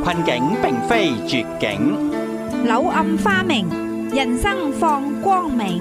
困境並非絕境， 柳暗花明，人生放光明。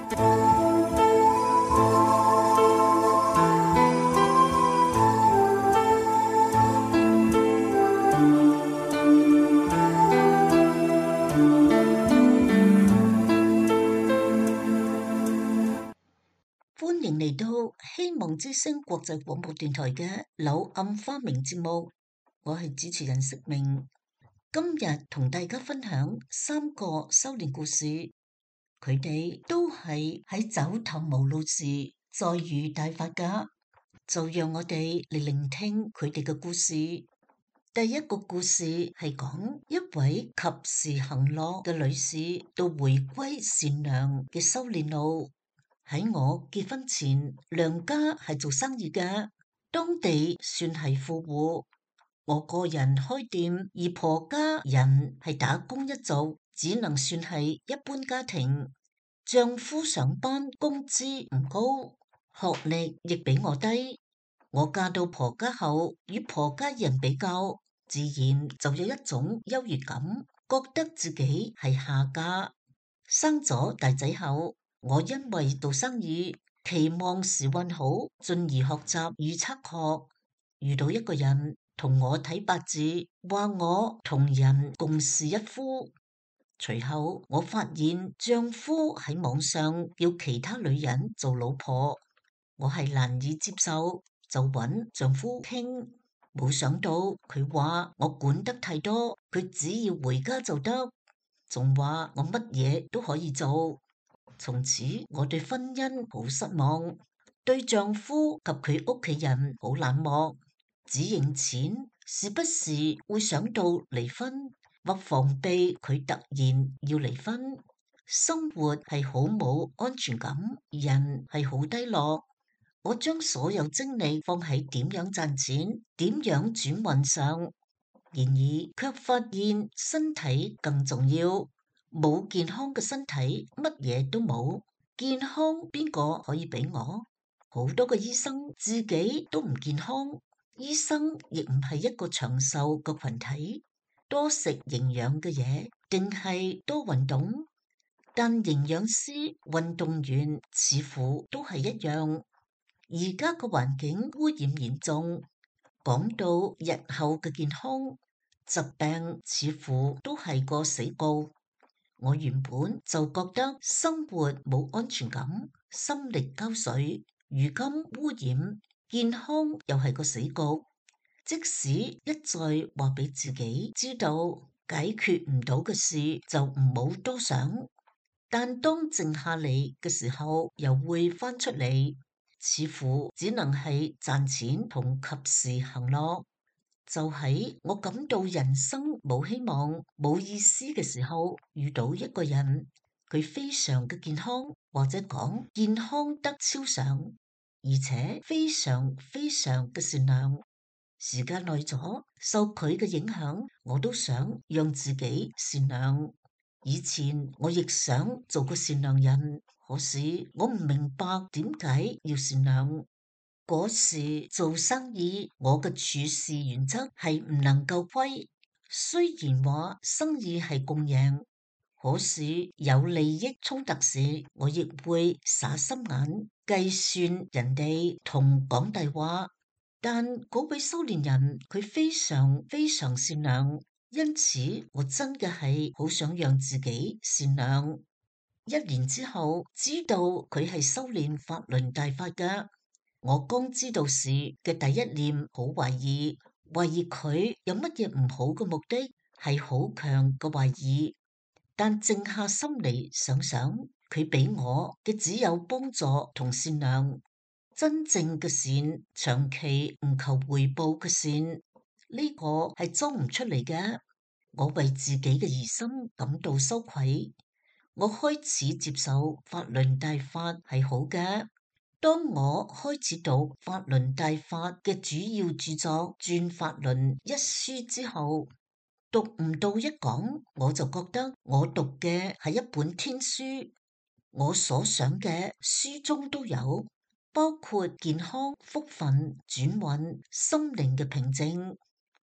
歡迎嚟到希望之聲國際廣播電台嘅柳暗花明節目，我係主持人食明。今日同大家分享3個修煉故事，佢哋都係喺走投無路時再遇大法家，就讓我哋嚟聆聽佢哋嘅故事。第一個故事係講一位及時行樂嘅女士到回歸善良嘅修煉路。喺我結婚前，娘家係做生意嘅，當地算係富戶。我個人開店，而婆家人係打工一族，只能算係一般家庭。丈夫上班工資唔高，學歷亦比我低。我嫁到婆家後，與婆家人比較，自然就有一種優越感，覺得自己係下嫁。生咗大仔後，我因為做生意，期望時運好，進而學習預測學。遇到一個人同我睇八字，話我同人共是一夫。隨後我發現丈夫喺網上叫其他女人做老婆，我係難以接受，就揾丈夫傾。冇想到佢話我管得太多，佢只要回家就得，仲話我乜嘢都可以做。從此我對婚姻好失望，對丈夫及佢屋企人好冷漠，只認錢，時不時會想到離婚或防備佢突然要離婚。生活係好冇安全感，人係好低落。我將所有精力放喺點樣賺錢、點樣轉運上，然而卻發現身體更重要。冇健康嘅身體，乜嘢都冇。健康邊個可以俾我？好多個醫生自己都唔健康，醫生亦唔係一個長壽嘅群體。多食營養嘅嘢，定係多運動？但營養師、運動員似乎都係一樣。而家個環境污染嚴重，講到日後嘅健康，疾病似乎都係個死局。我原本就覺得生活冇安全感，心力交瘁。如今污染，健康又係個死局。即使一再話俾自己知道解決唔到嘅事就唔好多想，但當靜下嚟嘅時候，又會翻出嚟，似乎只能係賺錢同及時行樂。就喺我感到人生冇希望、冇意思嘅時候，遇到一個人，佢非常嘅健康，或者講健康得超常，而且非常非常嘅善良。時間耐咗，受佢嘅影響，我都想讓自己善良。以前我亦想做個善良人，可是我唔明白點解要善良。嗰時做生意，我嘅處事原則係唔能夠虧。雖然話生意係共贏，可是有利益衝突時，我亦會耍心眼，計算人哋同講大話。但嗰位修煉人佢非常非常善良，因此我真嘅係好想讓自己善良。1年之後，知道佢係修煉法輪大法嘅。我剛知道時嘅第一念好懷疑佢有乜嘢唔好嘅目的，係好強嘅懷疑。但靜下心嚟想想，佢俾我嘅只有幫助同善良。真正嘅善，長期唔求回報嘅善，呢個係裝唔出嚟嘅。我為自己嘅疑心感到羞愧。我開始接受法輪大法係好嘅。當我開始讀法輪大法嘅主要著作《轉法輪》一書之後，讀唔到一講，我就覺得我讀嘅係一本天書。我所想嘅書中都有，包括健康、福分、轉運、心靈嘅平靜。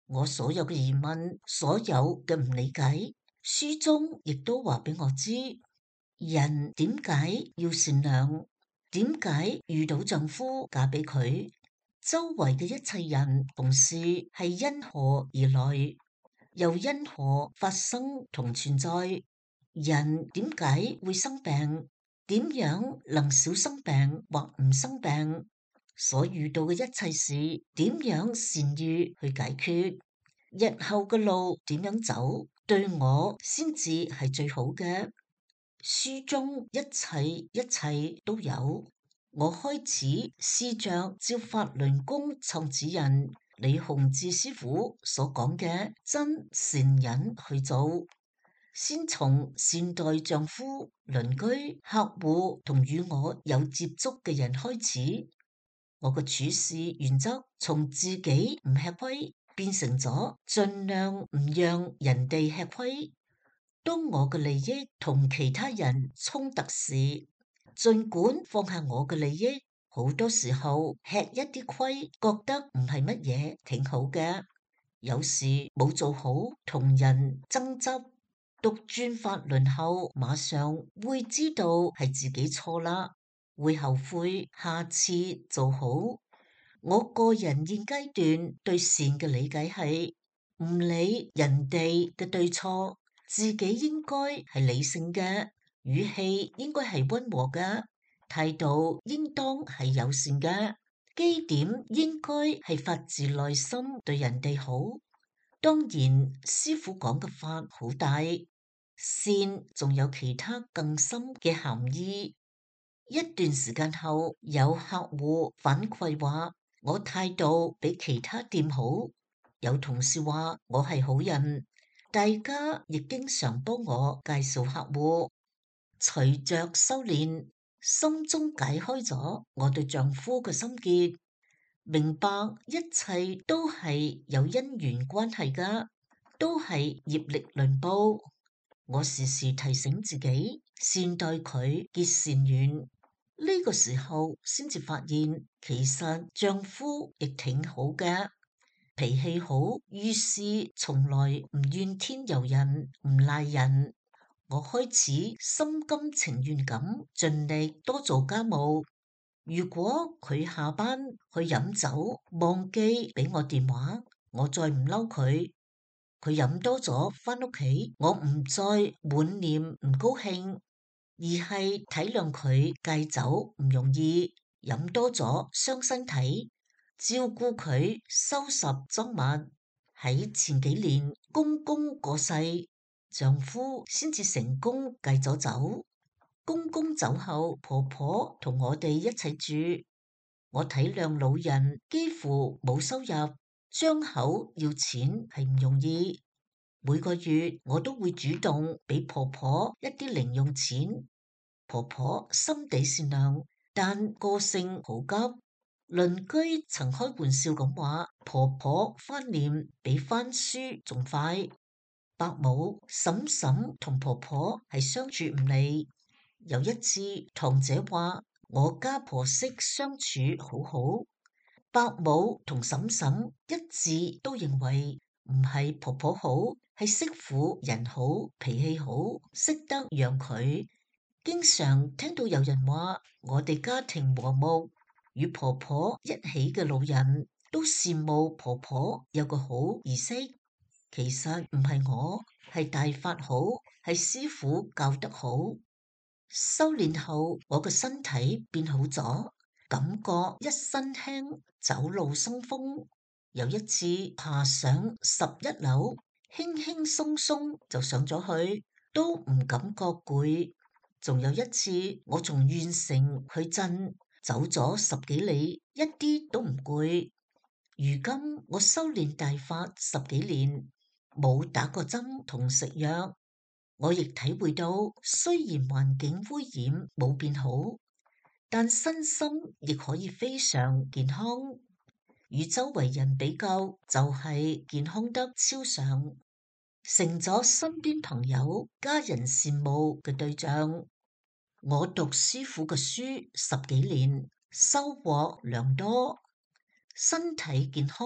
我所有嘅疑問，所有嘅唔理解，書中亦都話俾我知，人點解要善良？點解遇到丈夫嫁俾佢？周圍嘅一切人同事係因何而來？又因何發生同存在？人點解會生病？點樣能少生病或唔生病？所遇到嘅一切事，點樣善於去解決？日後嘅路點樣走，對我先至係最好嘅。書中一切都有。我開始試着照法輪功創始人李洪志師傅所講嘅真善忍去做，先從善待丈夫、鄰居、客戶同與我有接觸嘅人開始。我嘅處事原則從自己唔吃虧變成咗盡量唔讓人哋吃虧。當我嘅利益同其他人衝突時，儘管放下我嘅利益，好多時候吃一啲虧，覺得唔係乜嘢，挺好嘅。有時冇做好，同人爭執，讀轉法輪後，馬上會知道係自己錯啦，會後悔，下次做好。我個人現階段對善嘅理解係唔理人哋嘅對錯，自己應該係理性嘅，語氣應該係溫和嘅，態度應當係友善嘅，基點應該係發自內心對人哋好。當然，師父講嘅法好大，善仲有其他更深嘅含義。一段時間後，有客戶反饋話我態度比其他店好，有同事話我係好人，大家亦經常幫我介紹客戶。隨着修煉，心中解開咗我對丈夫嘅心結，明白一切都係有因緣關係㗎，都係業力輪報。我時時提醒自己善待佢，結善緣。呢個時候先至發現，其實丈夫亦挺好嘅，脾氣好，遇事從來唔怨天尤人，唔賴人。我開始心甘情願咁盡力多做家務。如果佢下班去飲酒，忘記俾我電話，我再唔嬲佢。佢飲多咗返屋企，我唔再滿臉唔高興，而係體諒佢戒酒唔容易，飲多咗傷身體，照顧佢收拾贓物。喺前幾年公公過世，丈夫先至成功戒咗酒。公公走後，婆婆同我哋一齊住。我體諒老人幾乎冇收入，張口要錢係唔容易。每個月我都會主動俾婆婆一啲零用錢。婆婆心地善良，但個性好急。鄰居曾開玩笑咁話，婆婆翻臉比翻書仲快。伯母、嬸嬸同婆婆係相處唔嚟。有一次，堂姐話我家婆媳相處好好，伯母同嬸嬸一致都認為唔係婆婆好，係媳婦人好，脾氣好，識得讓佢。經常聽到有人話我哋家庭和睦，與婆婆一起嘅老人都羨慕婆婆有個好兒媳。其實唔係我，係大法好，係師父教得好。修煉後，我嘅身體變好咗，感覺一身輕，走路生風。有一次爬上11樓，輕輕鬆鬆就上咗去，都唔感覺攰。仲有一次，我從縣城去鎮走咗10幾里，一啲都唔攰。如今我修煉大法10幾年，冇打過針同食藥。我亦體會到，雖然環境污染冇變好，但身心亦可以非常健康。與周圍人比較，就係健康得超常，成咗身邊朋友、家人羨慕嘅對象。我讀師父嘅書10幾年，收穫良多，身體健康，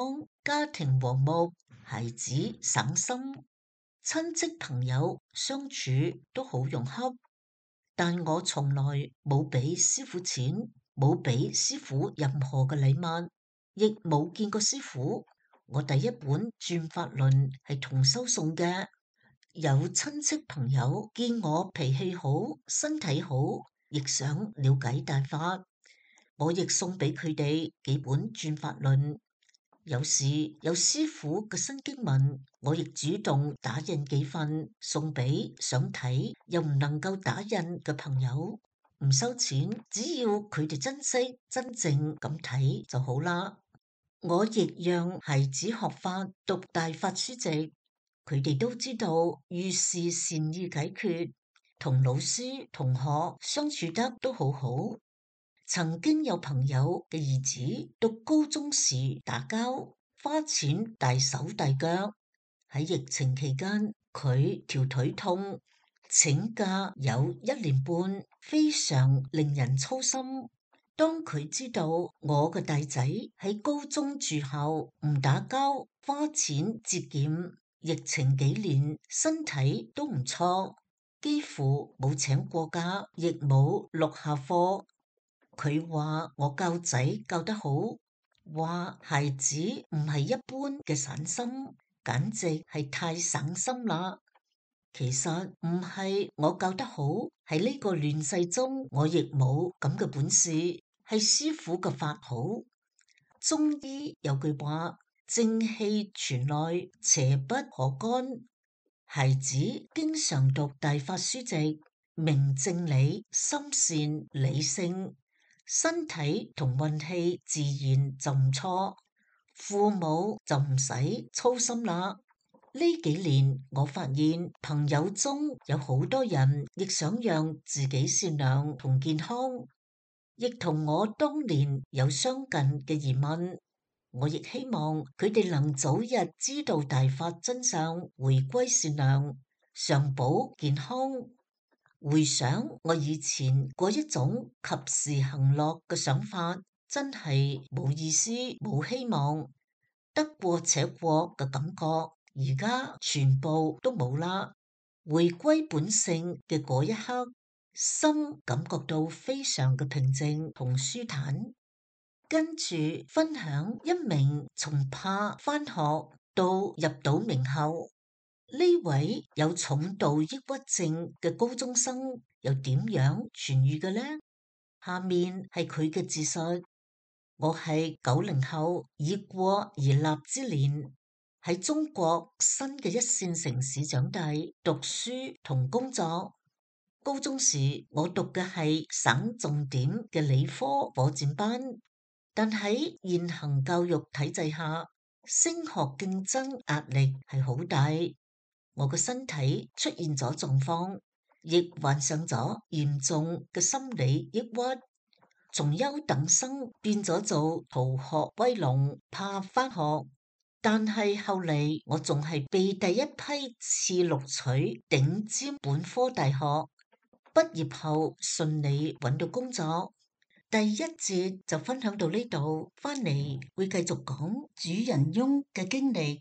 家庭和睦，孩子省心，親戚朋友相處都好融洽。但我從來冇俾師傅錢，冇俾師傅任何嘅禮物，亦冇見過師傅。我第一本轉法論係同修送嘅。有親戚朋友見我脾氣好，身體好，亦想了解大法，我亦送俾佢哋幾本轉法論。有時有師傅嘅新經文，我亦主動打印幾份送俾想睇又唔能夠打印嘅朋友，唔收錢，只要佢哋珍惜真正咁睇就好啦。我亦讓孩子學法，讀大法書籍，佢哋都知道遇事善意解決，同老師同學相處得都好好。曾經有朋友嘅兒子讀高中時打交，花錢大手大腳。喺疫情期間，佢條腿痛，請假有1年半，非常令人操心。當佢知道我嘅大仔喺高中住校，唔打交，花錢節儉，疫情幾年身體都唔錯，幾乎冇請過假，亦冇落下課。佢話我教仔教得好，話孩子唔係一般嘅散心，簡直係太省心啦。其實唔係我教得好，喺呢個亂世中，我亦冇咁嘅本事，係師傅嘅法好。中醫有句話，正氣存內，邪不可干。孩子經常讀大法書籍，明正理，心善理性，身體同運氣自然就唔錯，父母就唔使操心啦。呢幾年我發現朋友中有好多人亦想讓自己善良同健康，亦同我當年有相近嘅疑問。我亦希望佢哋能早日知道大法真相，回歸善良，常保健康。回想我以前嗰一種及時行樂嘅想法，真係冇意思、冇希望，得過且過嘅感覺，而家全部都冇啦。回歸本性嘅嗰一刻，心感覺到非常嘅平靜同舒坦。跟住分享一名從怕返學到入到名校，呢位有重度抑鬱症嘅高中生又點樣痊愈嘅呢？下面係佢嘅自述：我係90後，已過而立之年，喺中國新嘅一線城市長大，讀書同工作。高中時我讀嘅係省重點嘅理科火箭班，但喺現行教育體制下，升學競爭壓力係好大。我嘅身體出現咗狀況，亦患上咗嚴重嘅心理抑鬱，從優等生變咗做逃學威龍，怕返學。但係後嚟我仲係被第一批次錄取頂尖本科大學，畢業後順利揾到工作。第一節就分享到呢度，翻嚟會繼續講主人翁嘅經歷。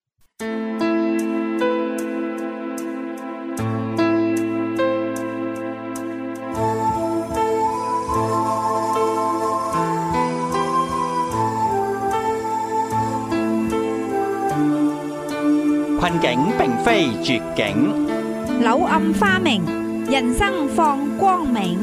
困境並非絕境， 柳暗花明，人生放光明。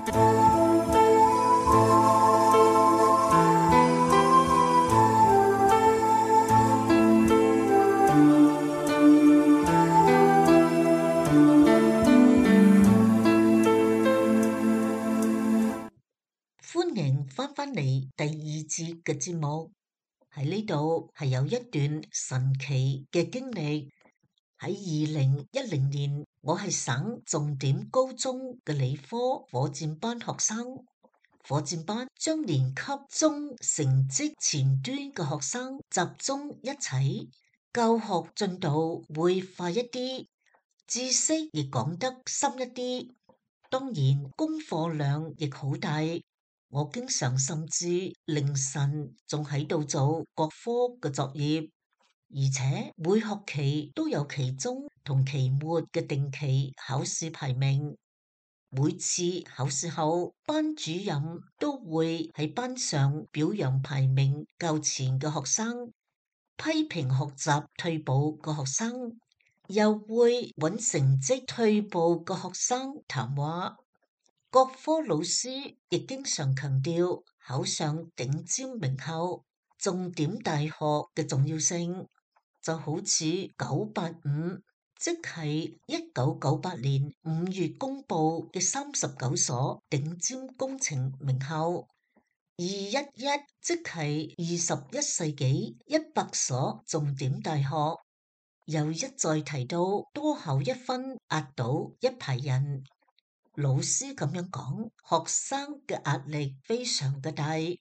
歡迎翻返嚟第二節嘅節目。喺呢度係有一段神奇嘅經歷。喺2010年，我係省重點高中嘅理科火箭班學生。火箭班將年級中成績前端嘅學生集中一齊，教學進度會快一啲，知識亦講得深一啲。當然，功課量亦好大。 我經常甚至凌晨仲喺度做各科嘅作業，而且每學期都有期中同期末嘅定期考試排名。每次考試後，班主任都會喺班上表揚排名較前嘅學生，批評學習退步嘅學生，又會揾成績退步嘅學生談話。各科老師亦經常強調考上頂尖名校、重點大學嘅重要性，就好似985，即係1998年5月公布嘅39所頂尖工程名校，211，即係21世紀100所重點大學，又一再提到多考一分壓倒一排人。老師咁樣講，學生嘅壓力非常嘅大。喺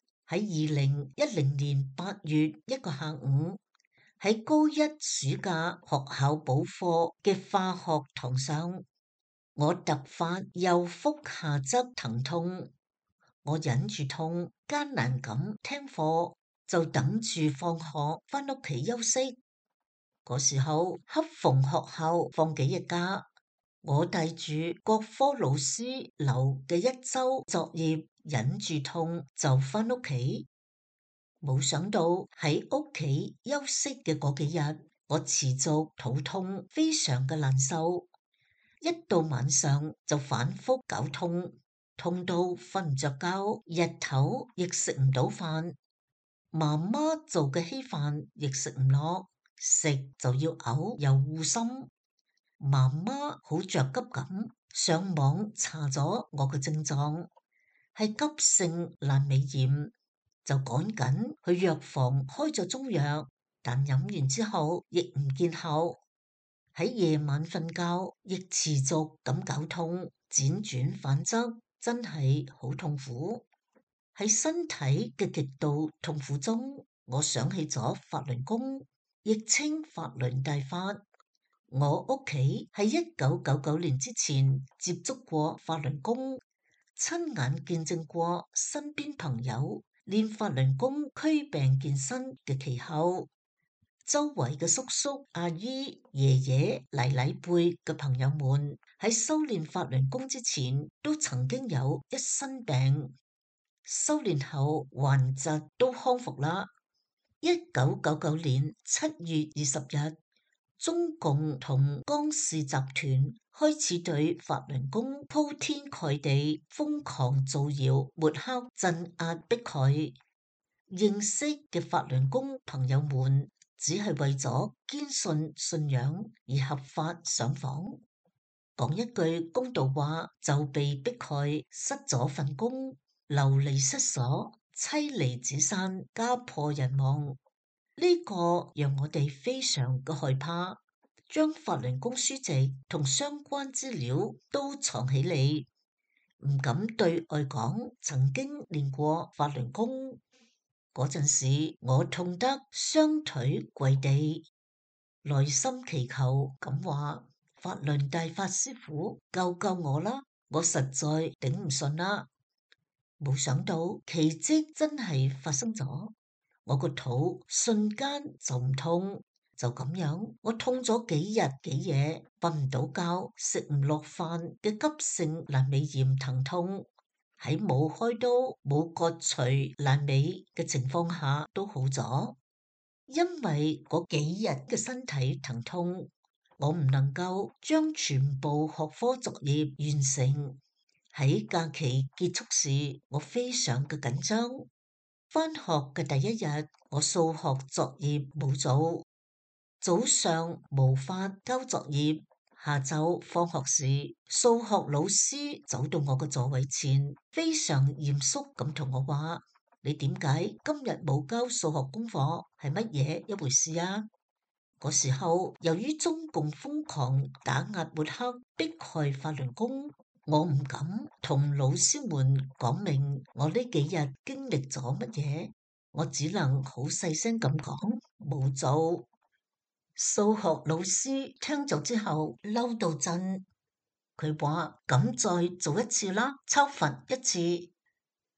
2010年8月一個下午，喺高一暑假學校補課嘅化學堂上，我突發右腹下側疼痛，我忍住痛，艱難咁聽課，就等住放學返屋企休息。嗰時候恰逢學校放幾日假。我帶住各科老師留嘅一周作業，忍住痛就返屋企。冇想到喺屋企休息嘅嗰幾日，我持續肚痛，非常嘅難受。一到晚上就反覆絞痛，痛到瞓唔着覺，日頭亦食唔到飯。媽媽做嘅稀飯亦食唔落，食就要嘔又惡心。媽媽好着急咁上網查咗我嘅症狀，係急性闌尾炎，就趕緊去藥房開咗中藥，但飲完之後亦唔見效。喺夜晚瞓覺亦持續咁絞痛，輾轉反側，真係好痛苦。喺身體嘅極度痛苦中，我想起咗法輪功，亦稱法輪大法。我屋企喺1999年之前接觸過法輪功，親眼見證過身邊朋友練法輪功驅病健身嘅奇後，周圍嘅叔叔阿姨、爺爺奶奶輩嘅朋友們喺修煉法輪功之前都曾經有一身病，修煉後患疾都康復啦。1999年7月20日。中共同江氏集團開始對法輪功鋪天蓋地瘋狂造謠抹黑鎮壓迫害。認識嘅法輪功朋友們只係為咗堅信信仰而合法上訪，講一句公道話就被迫害，失咗份工，流離失所，妻離子散，家破人亡。呢個讓我哋非常嘅害怕，將法輪功書籍同相關資料都藏起嚟，唔敢對外講曾經練過法輪功。嗰陣時，我痛得雙腿跪地，內心祈求咁話：法輪大法師父救救我啦！我實在頂唔順啦。冇想到奇蹟真係發生咗。我個肚瞬間就唔痛，就咁樣，我痛咗幾日幾夜，瞓唔到覺，食唔落飯嘅急性闌尾炎疼痛，喺冇開刀冇割除闌尾嘅情況下都好咗。因為嗰幾日嘅身體疼痛，我唔能夠將全部學科作業完成。喺假期結束時，我非常嘅緊張。返學嘅第一日，我數學作業冇做，早上無法交作業，下晝放學時，數學老師走到我嘅座位前，非常嚴肅咁同我話：你點解今日冇交數學功課？係乜嘢一回事啊？嗰時候，由於中共瘋狂打壓抹黑迫害法輪功，我唔敢同老師們講明我呢幾日經歷咗乜嘢，我只能好細聲咁講冇做。數學老師聽咗之後嬲到震，佢話：咁再做一次啦，抄罰一次。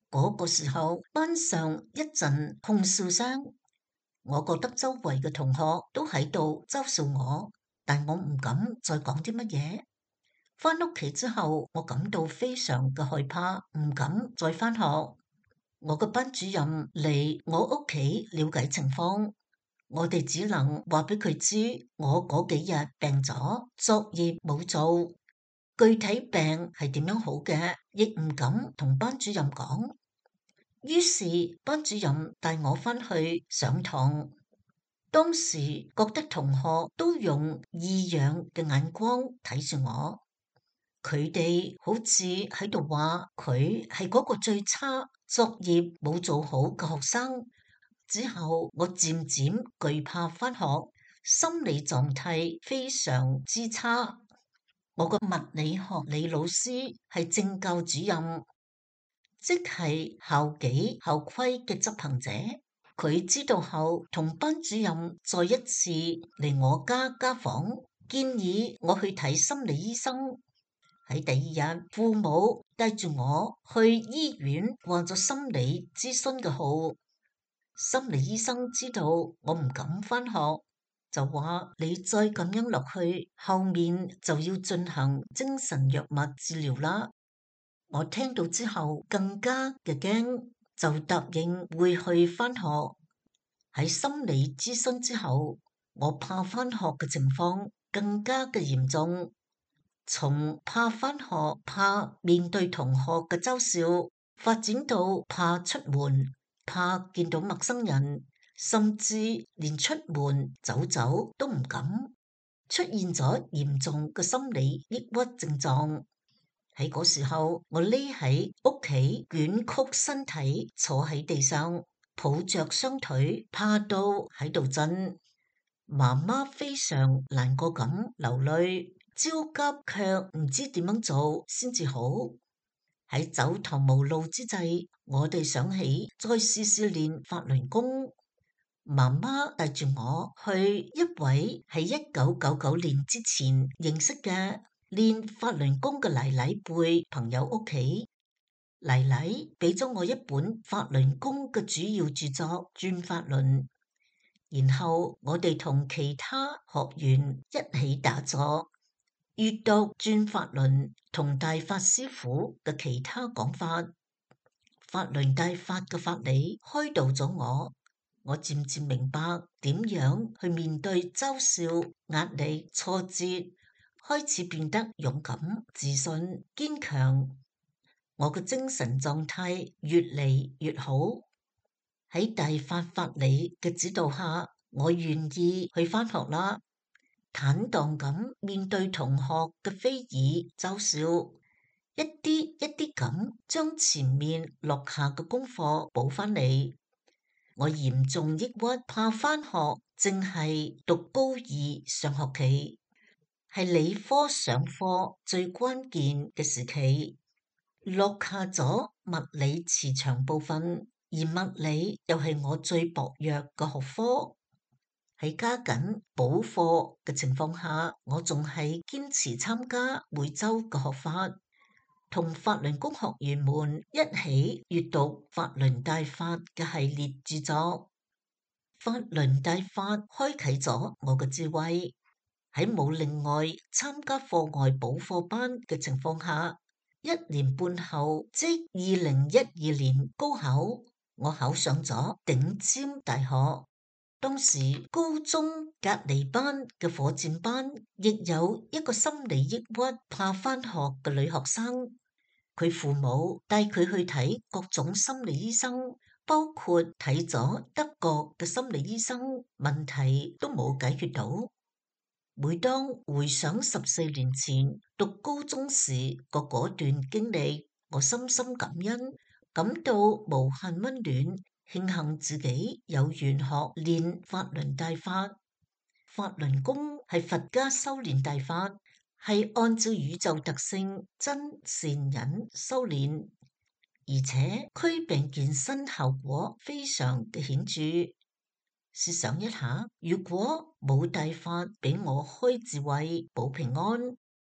嗰個時候，班上一陣哄笑聲，我覺得周圍嘅同學都喺度嘲笑我，但我唔敢再講啲乜嘢。返屋企之後，我感到非常嘅害怕，唔敢再返學。我嘅班主任嚟我屋企了解情況，我哋只能話俾佢知我嗰幾日病咗，作業冇做，具體病係點樣好嘅，亦唔敢同班主任講。於是班主任帶我返去上堂，當時覺得同學都用異樣嘅眼光睇住我。佢哋好似喺度話佢係嗰個最差、作業冇做好嘅學生。之後我漸漸懼怕返學，心理狀態非常之差。我個物理學理老師係政教主任，即係校紀校規嘅執行者。佢知道後，同班主任再一次嚟我家訪，建議我去睇心理醫生。喺第二日，父母帶住我去醫院掛咗心理諮詢嘅號。心理醫生知道我唔敢返學，就話你再咁樣落去，後面就要進行精神藥物治療啦。我聽到之後更加嘅驚，就答應會去返學。喺心理諮詢之後，我怕返學嘅情況更加嘅嚴重。從怕返學、怕面對同學嘅嘲笑，發展到怕出門、怕見到陌生人，甚至連出門走走都唔敢，出現咗嚴重嘅心理抑鬱症狀。喺嗰時候，我匿喺屋企，捲曲身體，坐喺地上，抱着雙腿，怕到喺度震。媽媽非常難過咁流淚。焦急卻唔知點樣做先至好。喺走投無路之際，我哋想起再試試練法輪功。媽媽帶住我去一位喺1999年之前認識嘅練法輪功嘅奶奶輩朋友屋企。奶奶俾咗我一本法輪功嘅主要著作《轉法輪》，然後我哋同其他學員一起打坐。閱讀轉法輪同大法師父嘅其他講法，法輪大法嘅法理開導咗我。我漸漸明白點樣去面對嘲笑、壓力、挫折，開始變得勇敢、自信、堅強。我嘅精神狀態越嚟越好。喺大法法理嘅指導下，我願意去返學啦。坦蕩咁面對同學嘅非議嘲笑，一啲一啲咁將前面落下嘅功課補翻嚟。我嚴重抑鬱，怕翻學，正係讀高二上學期，係理科上課最關鍵嘅時期，落下咗物理磁場部分，而物理又係我最薄弱嘅學科。喺加緊補課嘅情況下，我仲係堅持參加每周嘅學法，同法輪功學員們一起閱讀法輪大法嘅系列著作。法輪大法開啟咗我嘅智慧。喺冇另外參加課外補課班嘅情況下，1年半後，即2012年高考，我考上咗頂尖大學。當時高中隔離班嘅火箭班，亦有一個心理抑鬱、怕返學嘅女學生。佢父母帶佢去睇各種心理醫生，包括睇咗德國嘅心理醫生，問題都冇解決到。每當回想14年前讀高中時個嗰段經歷，我深深感恩，感到無限溫暖。慶幸自己有緣學練法輪大法。法輪功係佛家修煉大法，係按照宇宙特性真善忍修煉，而且驅病健身效果非常嘅顯著。試想一下，如果冇大法俾我開智慧保平安，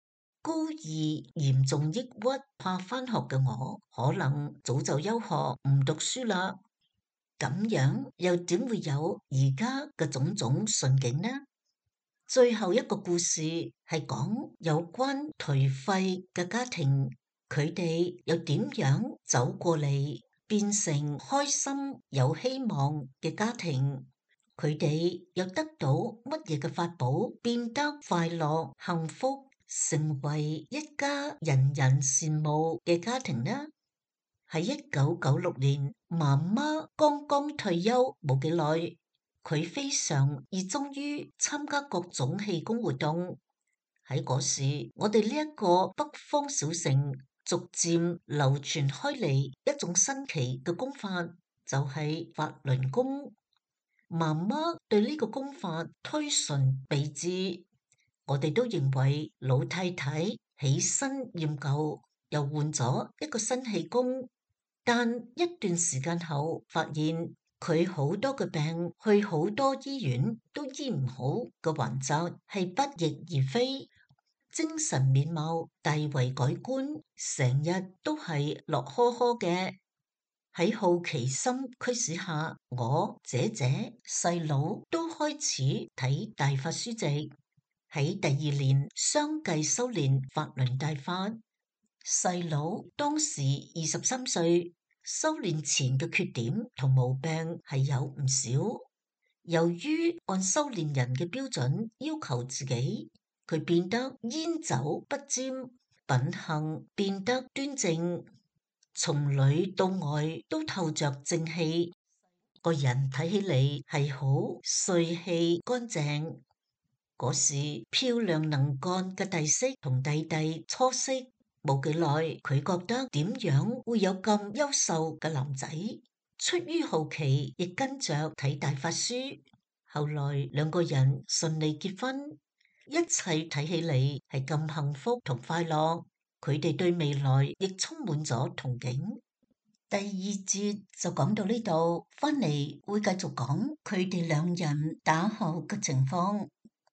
高二嚴重抑鬱怕返學嘅我，可能早就休學唔讀書啦。咁樣又點會有而家嘅種種順境呢？最後一個故事係講有關頹廢嘅家庭，佢哋又點樣走過嚟，變成開心有希望嘅家庭？佢哋又得到乜嘢嘅法寶，變得快樂幸福，成為一家人人羨慕嘅家庭呢？喺1996年，媽媽剛剛退休冇幾耐。佢非常熱衷於參加各種氣功活動。喺嗰時，我哋呢一個北方小城逐漸流傳開嚟一種新奇嘅功法，就係法輪功。媽媽對呢個功法推崇備至，我哋都認為老太太起身厭舊，又換咗一個新氣功。但一段時間後，發現佢好多嘅病，去好多醫院都醫唔好嘅頑疾係不翼而飛，精神面貌大為改觀，成日都係樂呵呵嘅。喺好奇心驅使下，我姐姐細佬都開始睇大法書籍。喺第二年相繼修練法輪大法，細佬當時23歲。修煉前嘅缺點同毛病係有唔少，由於按修煉人嘅標準要求自己，佢變得煙酒不沾，品行變得端正，從裏到外都透着正氣，個人睇起嚟係好帥氣乾淨。嗰時漂亮能幹嘅弟媳同弟弟初識。冇幾耐，佢覺得點樣會有咁優秀嘅男仔？出於好奇，亦跟着睇大法書。後來兩個人順利結婚，一切睇起嚟係咁幸福同快樂。佢哋對未來亦充滿咗憧憬。第二節就講到呢度，翻嚟會繼續講佢哋兩人打後嘅情況。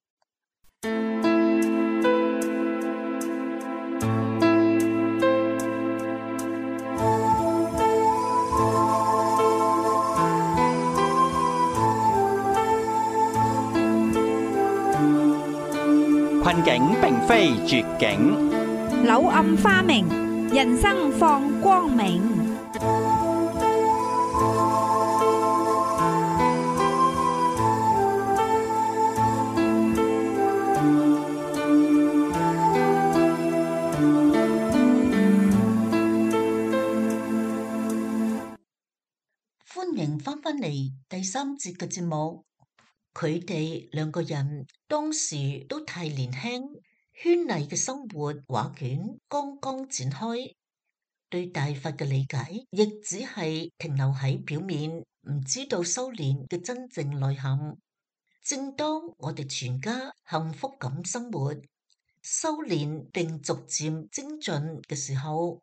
困境並非絕境， 柳暗花明，人生放光明。 歡迎翻嚟第三節嘅節目。佢哋兩個人當時都太年輕，絢麗嘅生活畫卷剛剛展開，對大法嘅理解亦只係停留喺表面，唔知道修煉嘅真正內涵。正當我哋全家幸福咁生活，修煉並逐漸精進嘅時候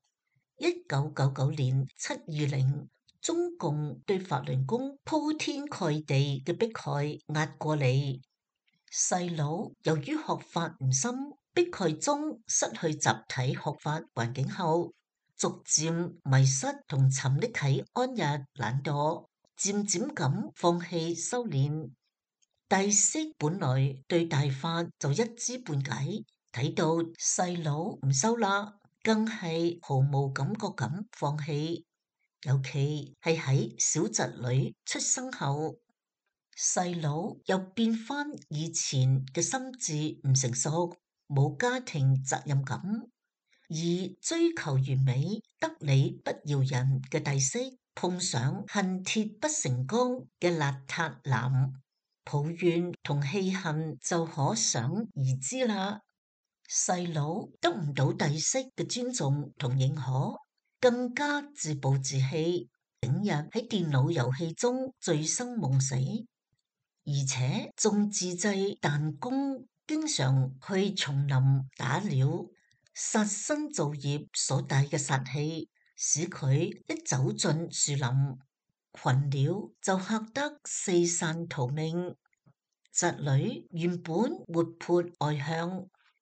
，1999年720。中共對法輪功鋪天蓋地嘅迫害壓過嚟，細佬由於學法唔深，迫害中失去集體學法環境後，逐漸迷失同沉溺喺安逸懶惰，漸漸咁放棄修煉。弟媳本來對大法就一知半解，睇到細佬唔修啦，更係毫無感覺咁放棄。尤其係喺小侄女出生後，細佬又變翻以前嘅心智唔成熟，冇家庭責任感，而追求完美、得理不饒人嘅弟媳碰上恨鐵不成鋼嘅邋遢男，抱怨同氣恨就可想而知啦。細佬得唔到弟媳嘅尊重同認可，更加自暴自棄，整日喺電腦遊戲中醉生夢死，而且仲自製彈弓，經常去叢林打鳥，殺生造業所帶嘅殺氣，使佢一走進樹林，群鳥就嚇得四散逃命。侄女原本活潑外向，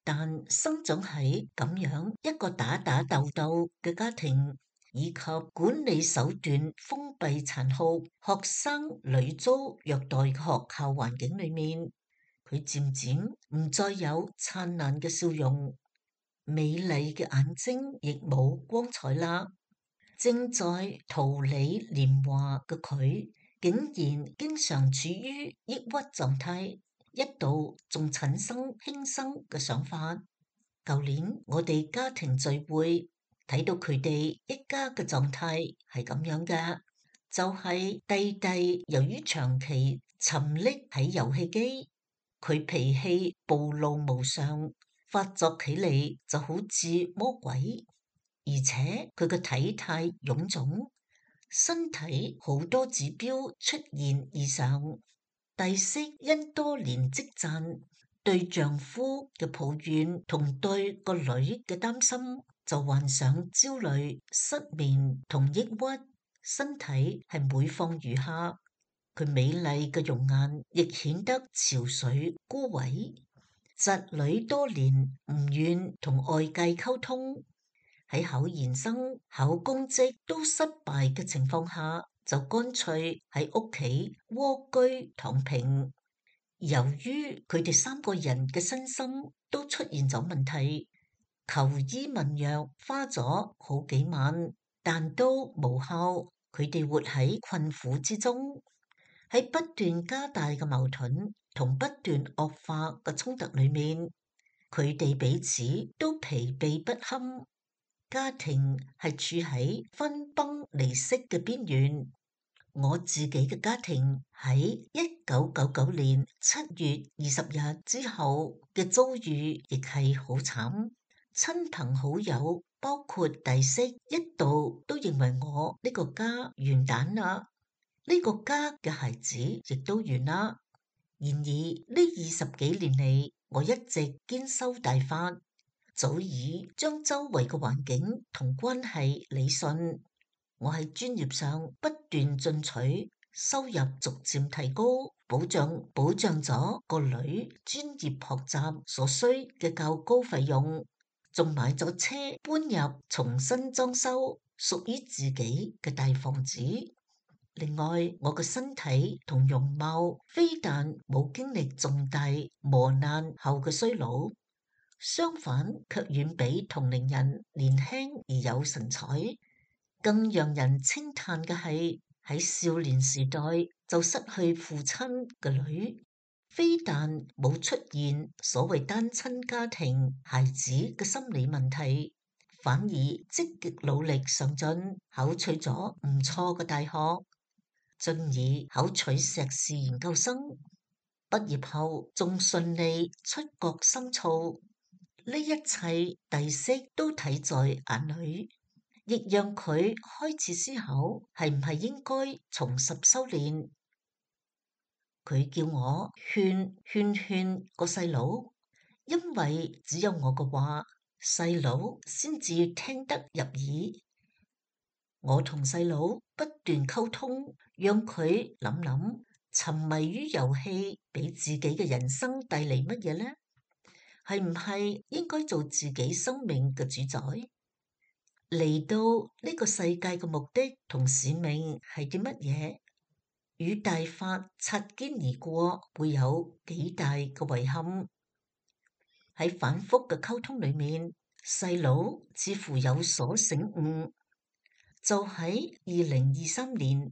但生長喺咁樣一個打打鬥鬥嘅家庭，以及管理手段封閉殘酷、學生屢遭虐待嘅學校環境裏面，佢漸漸唔再有燦爛嘅笑容，美麗嘅眼睛亦冇光彩啦。正在桃李年華嘅佢，竟然經常處於抑鬱狀態，一度仲產生輕生嘅想法。舊年我哋家庭聚會，睇到佢哋一家嘅狀態係咁樣嘅，就係弟弟由於長期沉溺喺遊戲機，佢脾氣暴怒無常，發作起嚟就好似魔鬼。而且佢嘅體態臃腫，身體好多指標出現異常。弟媳因多年積攢，對丈夫嘅抱怨同對個女嘅擔心，就患上焦慮、失眠同抑鬱，身體係每況愈下。佢美麗嘅容顏亦顯得憔悴枯萎。侄女多年唔願同外界溝通，喺考研生、考公職都失敗嘅情況下，就乾脆喺屋企蝸居躺平。由於佢哋三個人嘅身心都出現咗問題，求醫問藥花咗好幾萬，但都無效。佢哋活喺困苦之中，喺不斷加大嘅矛盾同不斷惡化嘅衝突裏面，佢哋彼此都疲憊不堪。家庭係處喺分崩離析嘅邊緣。我自己嘅家庭喺1999年7月20日之後嘅遭遇亦係好慘。親朋好友包括弟媳一度都認為我呢個家完蛋啦，呢個家嘅孩子亦都完啦。然而呢20幾年嚟，我一直堅修大法，早已將周圍嘅環境同關係理順。我喺專業上不斷進取，收入逐漸提高，保障咗個女專業學習所需嘅較高費用，仲買咗車搬入重新裝修屬於自己嘅大房子。另外，我嘅身體同容貌非但冇經歷重大磨難後嘅衰老，相反卻遠比同齡人年輕而有神采。更讓人稱嘆嘅係，喺少年時代就失去父親嘅女，非但冇出現所謂單親家庭孩子嘅心理問題，反而積極努力上進，考取咗唔錯嘅大學，進而考取碩士研究生，畢業後仲順利出國深造。呢一切弟媳都睇在眼裏，亦讓佢開始思考係唔係應該重拾修煉。佢叫我勸個細佬，因為只有我嘅話，細佬先至聽得入耳。我同細佬不斷溝通，讓佢諗諗，沉迷於遊戲俾自己嘅人生帶嚟乜嘢呢？係唔係應該做自己生命嘅主宰？嚟到呢個世界嘅目的同使命係啲乜嘢？與大法擦肩而過，會有幾大嘅遺憾？喺反覆嘅溝通裏面，細佬似乎有所醒悟。就喺2023年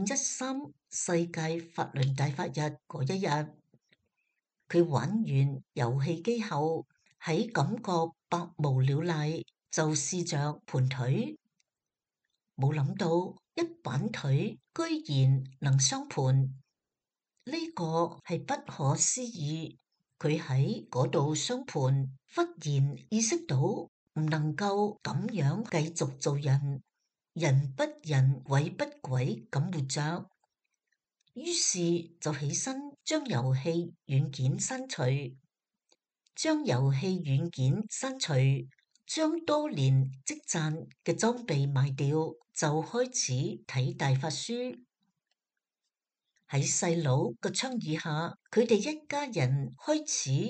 513世界法輪大法日嗰一日，佢玩完遊戲機後，喺感覺百無聊賴，就試着盤腿，冇諗到一板腿居然能雙盤，呢個係不可思議。佢喺嗰度雙盤，忽然意識到唔能夠咁樣繼續做人，人不人鬼不鬼咁活着，於是就起身將遊戲軟件刪除，將多年積攢嘅裝備賣掉，就開始睇大法書。喺細佬嘅倡議下，佢哋一家人開始好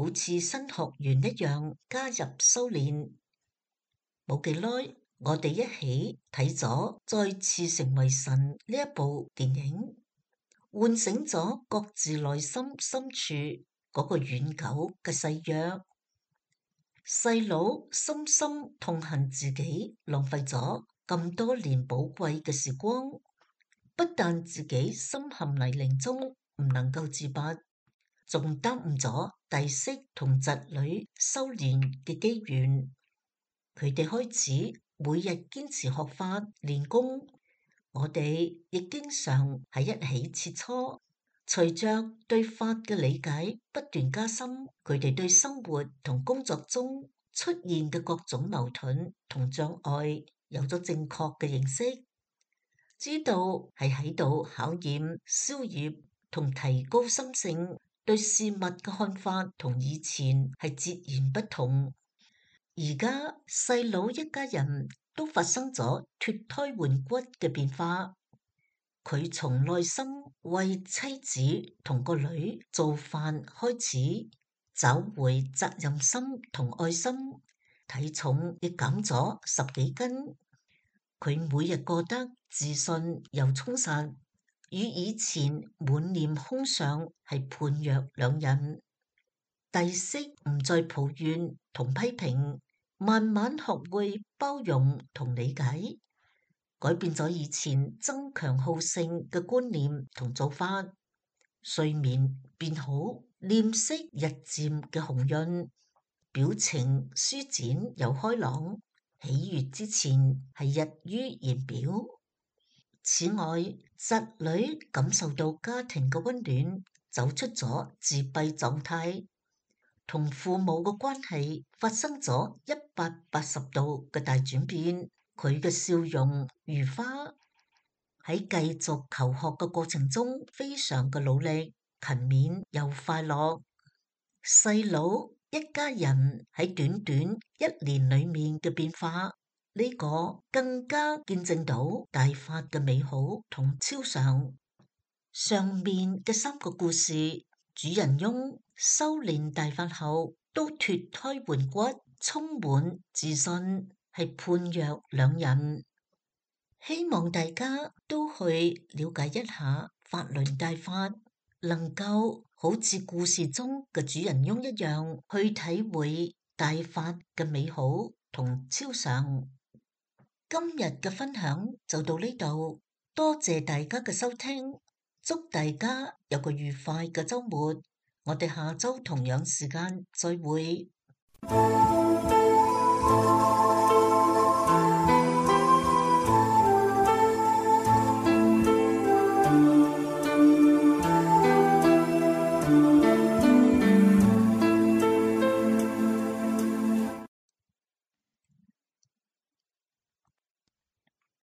好似新學員一樣加入修煉。冇幾耐，我哋一起睇咗《再次成為神》呢一部電影，喚醒咗各自內心深處嗰個遠久嘅誓約。細佬深深痛恨自己浪費咗咁多年寶貴嘅時光，不但自己深陷泥濘中唔能夠自拔，仲耽誤咗弟媳同侄女修煉嘅機緣。佢哋開始每日堅持學法練功，我哋亦經常喺一起切磋。隨着對法嘅理解不斷加深，佢哋對生活同工作中出現嘅各種矛盾同障礙有咗正確嘅認識，知道係喺度考驗消業同提高心性，對事物嘅看法同以前係截然不同。而家細佬一家人都發生咗脫胎換骨嘅變化，佢從內心為妻子同個女做飯開始，找回責任心同愛心，體重亦減咗10幾斤。佢每日過得自信又充實，與以前滿臉空相係判若兩人。弟媳唔再抱怨同批評，慢慢學會包容同理解，改變咗以前爭強好勝嘅觀念同做法。睡眠變好，臉色日漸嘅紅潤，表情舒展又開朗，喜悅之前係溢於言表。此外，侄女感受到家庭嘅溫暖，走出咗自閉狀態，同父母嘅關係發生咗180度嘅大轉變。佢嘅笑容如花，喺繼續求學嘅過程中非常嘅努力、勤勉又快樂。細佬一家人喺短短1年裏面嘅變化，呢個更加見證到大法嘅美好同超常。上面嘅3個故事，主人翁修煉大法後都脫胎換骨，充滿自信，係判若兩人。希望大家都去了解一下法輪大法，能夠好似故事中嘅主人翁一樣，去體會大法嘅美好同超常。今日嘅分享就到呢度，多謝大家嘅收聽，祝大家有個愉快嘅週末。我哋下週同樣時間再會。